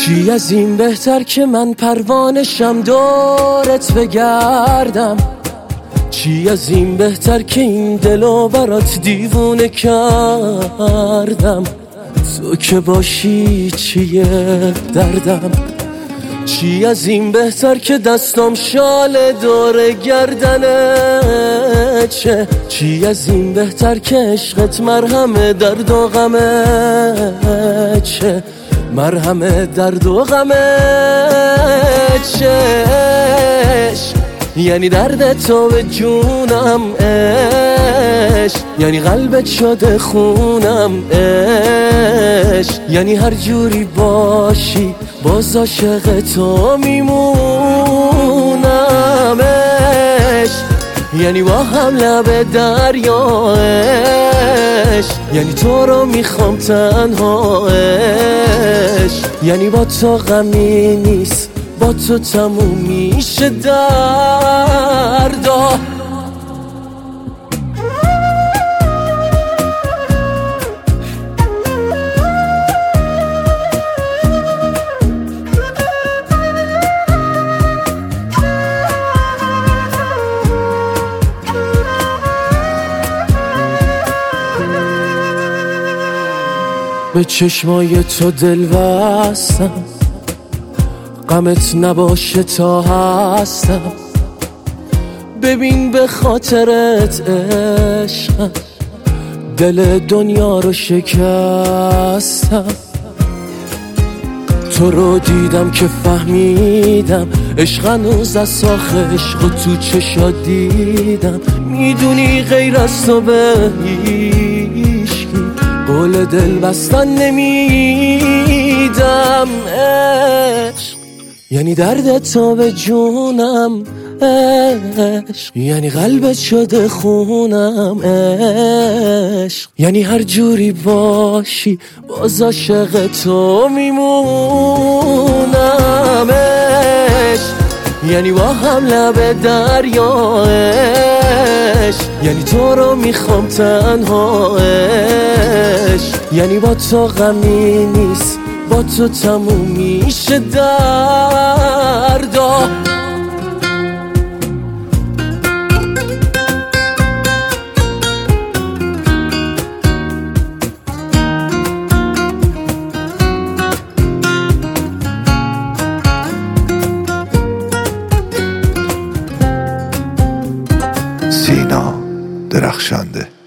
چی از این بهتر که من پروانشم دورت بگردم؟ چی از این بهتر که این دلو برات دیوونه کردم؟ تو که باشی چیه دردم؟ چی از این بهتر که دستم شال دور گردنه چه؟ چی از این بهتر که عشقت مرهم درد و غمه چه؟ مرهم درد و غمه چش؟ یعنی درد تو به جونم عشق، یعنی قلبت شده خونم عشق، یعنی هر جوری باشی باز عاشق تو میمونم عشق، یعنی با هم لب دریا عشق، یعنی تو رو میخوام تنها عشق، یعنی با تو غمی نیست با تو تموم میشه دردا. به چشمای تو دل بستم، غمت نباشه تا هستم، ببین به خاطرت عشقم دل دنیا رو شکستم. تو رو دیدم که فهمیدم عشق هنوز از ساخ عشق و تو چشات دیدم، میدونی غیر از تو به هیچکی قول دل بستن نمیدم عشق، یعنی درد تو به جونم عشق، یعنی قلبت شده خونم عشق، یعنی هر جوری باشی باز عاشق تو میمونم عشق، یعنی با هم لب دریا عشق، یعنی تو رو میخوام تنها عشق، یعنی با تو غمی نیست با تو تموم میشه دردا. سینا درخشنده.